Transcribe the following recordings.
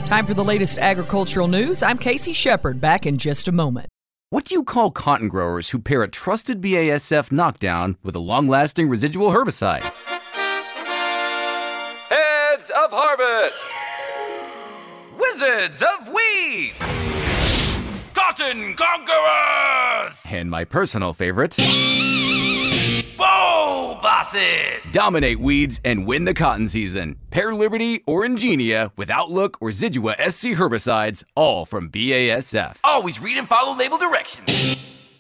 Time for the latest agricultural news. I'm Casey Shepard, back in just a moment. What do you call cotton growers who pair a trusted BASF knockdown with a long-lasting residual herbicide? Heads of harvest! Wizards of weed! Cotton conquerors! And my personal favorite... Bow bosses! Dominate weeds and win the cotton season. Pair Liberty or Ingenia with Outlook or Zidua SC herbicides, all from BASF. Always read and follow label directions.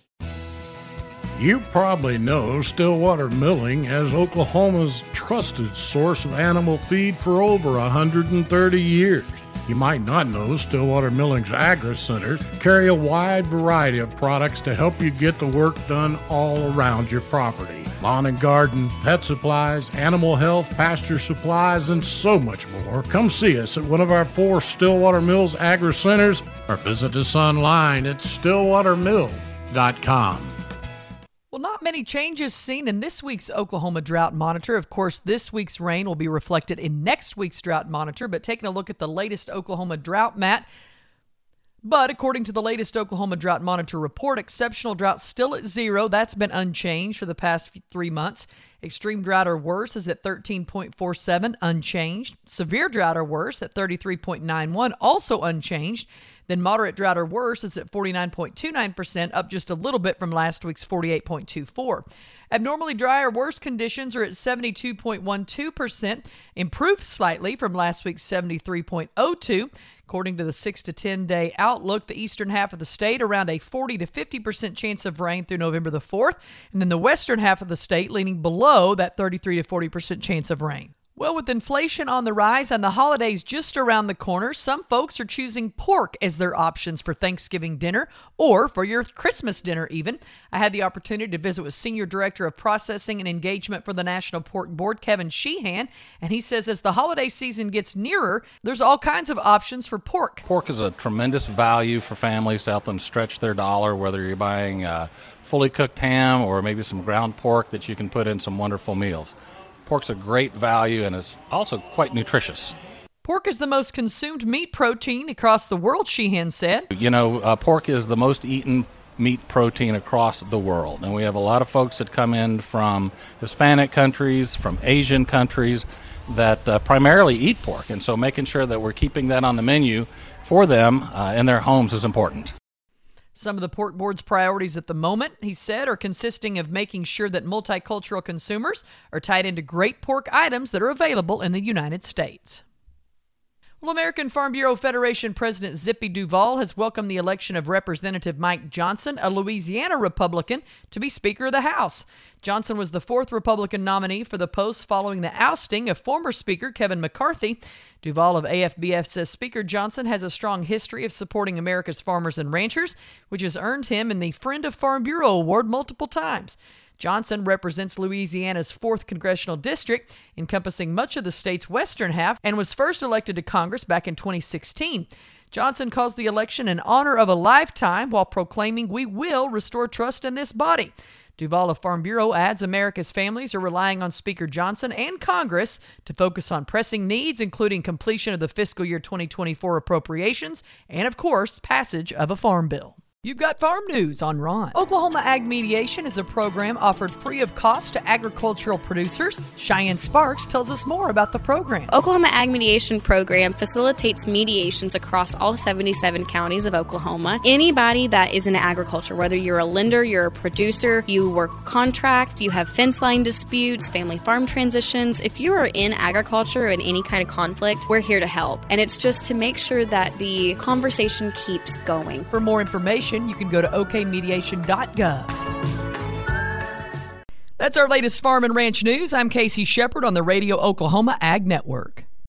You probably know Stillwater Milling as Oklahoma's trusted source of animal feed for over 130 years. You might not know Stillwater Milling's Agri Centers carry a wide variety of products to help you get the work done all around your property. Lawn and garden, pet supplies, animal health, pasture supplies, and so much more. Come see us at one of our 4 Stillwater Mills Agri Centers or visit us online at stillwatermill.com. Well, not many changes seen in this week's Oklahoma Drought Monitor. Of course, this week's rain will be reflected in next week's Drought Monitor, but taking a look at the latest Oklahoma drought map. But according to the latest Oklahoma Drought Monitor report, exceptional drought still at 0. That's been unchanged for the past 3 months. Extreme drought or worse is at 13.47, unchanged. Severe drought or worse at 33.91, also unchanged. Then moderate drought or worse is at 49.29%, up just a little bit from last week's 48.24. Abnormally dry or worse conditions are at 72.12%, improved slightly from last week's 73.02. According to the 6 to 10 day outlook, the eastern half of the state around a 40 to 50% chance of rain through November the 4th, and then the western half of the state leaning below that 33 to 40% chance of rain. Well, with inflation on the rise and the holidays just around the corner, some folks are choosing pork as their options for Thanksgiving dinner or for your Christmas dinner even. I had the opportunity to visit with Senior Director of Processing and Engagement for the National Pork Board, Kevin Sheehan, and he says as the holiday season gets nearer, there's all kinds of options for pork. Pork is a tremendous value for families to help them stretch their dollar, whether you're buying fully cooked ham or maybe some ground pork that you can put in some wonderful meals. Pork's a great value and is also quite nutritious. Pork is the most consumed meat protein across the world, Sheehan said. You know, pork is the most eaten meat protein across the world. And we have a lot of folks that come in from Hispanic countries, from Asian countries that primarily eat pork. And so making sure that we're keeping that on the menu for them in their homes is important. Some of the Pork Board's priorities at the moment, he said, are consisting of making sure that multicultural consumers are tied into great pork items that are available in the United States. Well, American Farm Bureau Federation President Zippy Duvall has welcomed the election of Representative Mike Johnson, a Louisiana Republican, to be Speaker of the House. Johnson was the 4th Republican nominee for the post following the ousting of former Speaker Kevin McCarthy. Duvall of AFBF says Speaker Johnson has a strong history of supporting America's farmers and ranchers, which has earned him in the Friend of Farm Bureau Award multiple times. Johnson represents Louisiana's 4th congressional district, encompassing much of the state's western half, and was first elected to Congress back in 2016. Johnson calls the election an honor of a lifetime while proclaiming we will restore trust in this body. Duvall of Farm Bureau adds America's families are relying on Speaker Johnson and Congress to focus on pressing needs, including completion of the fiscal year 2024 appropriations and, of course, passage of a farm bill. You've got farm news on Ron. Oklahoma Ag Mediation is a program offered free of cost to agricultural producers. Cheyenne Sparks tells us more about the program. Oklahoma Ag Mediation Program facilitates mediations across all 77 counties of Oklahoma. Anybody that is in agriculture, whether you're a lender, you're a producer, you work contract, you have fence line disputes, family farm transitions, if you are in agriculture or in any kind of conflict, we're here to help. And it's just to make sure that the conversation keeps going. For more information, you can go to okmediation.gov. That's our latest farm and ranch news. I'm Casey Shepard on the Radio Oklahoma Ag Network.